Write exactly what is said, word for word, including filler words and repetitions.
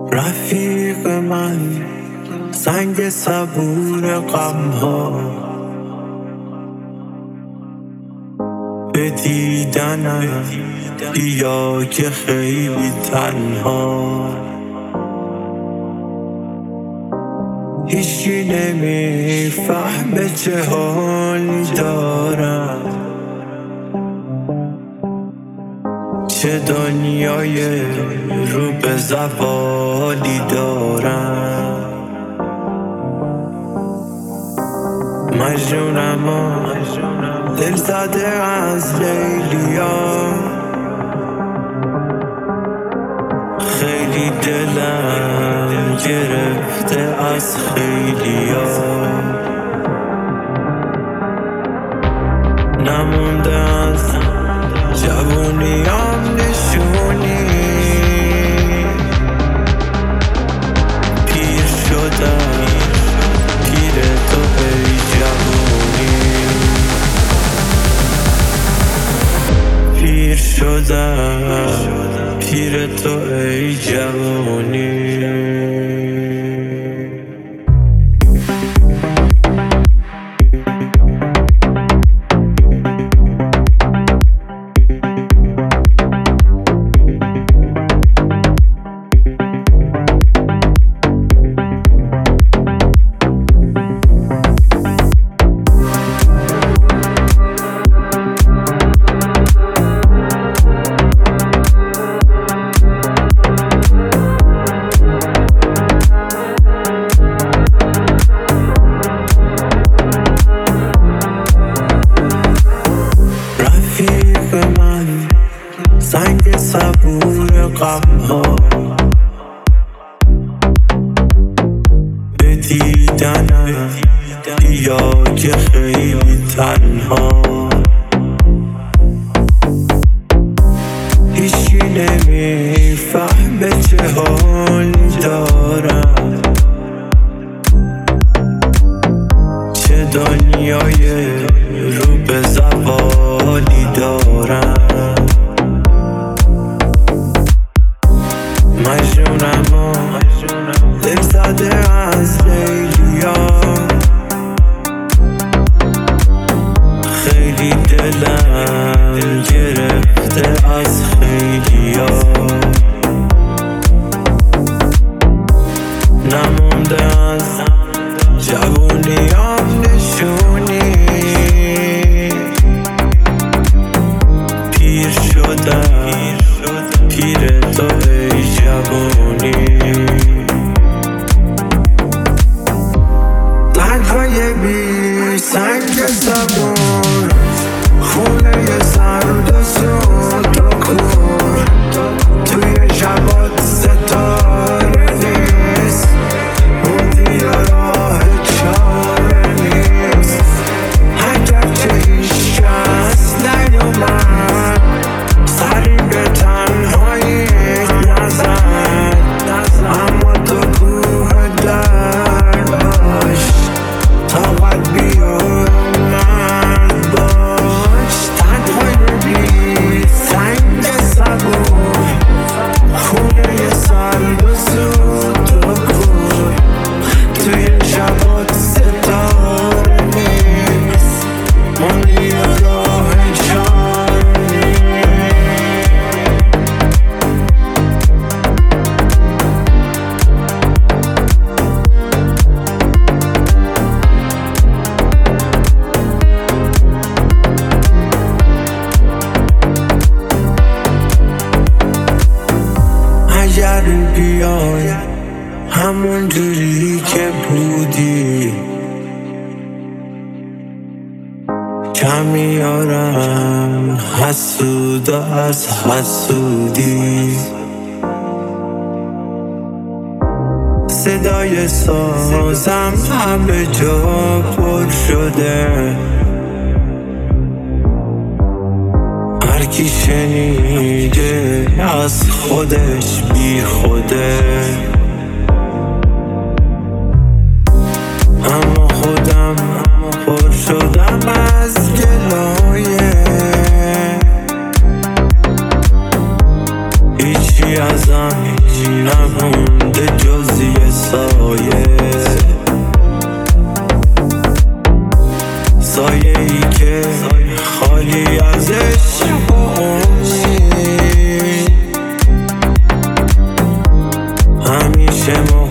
رفیق من سنگ صبور غمها به دیدنم بیا که خیلی تنها هیچی نمیفهمه چه حالی دارم، چه دنیای رو به زوالی دارم. مجنونم و دل زده از لیلیا، خیلی دلم گرفته از خیلیا. نمونده از جوونیام نشونی، پیر شدم پیر تو ای جوونی، پیر شدم پیر تو ای جوونی. سنگ صبور غمها به دیدنم بیا که خیلی تنها هیچی نمیفهمه چه حالی دارم، چه دنیای رو به زوالی دارم. مجنونم و دل زده از لیلیا، خیلی دلم گرفته از خیلیا. نمونده از جوونیام نشونی، پیر شدم پیر تو ای جوونی. تنهای بی سنگ صبور، خونه سرد و سود و کور، توی شبات ستاره نیست، بودی و راه چاره نیست. اگر چه هیچ کس نیومد سری به تنهایی نزد، اما تو کوه درد باش، طاقت بیار من باش. تنهای بی سنگ صبور، خونه سرد و سود و کور، توی شبات ستاره نیست، موندی و راه چاره نیست. اگر بیای همون جوری که بودی، کم میارم حسود از حسودی. صدای سازم همه جا پر شده، هرکی شنیده از خودش بی خوده. اما خودم پر شدم از گلایه، هیچی ازم نمونده که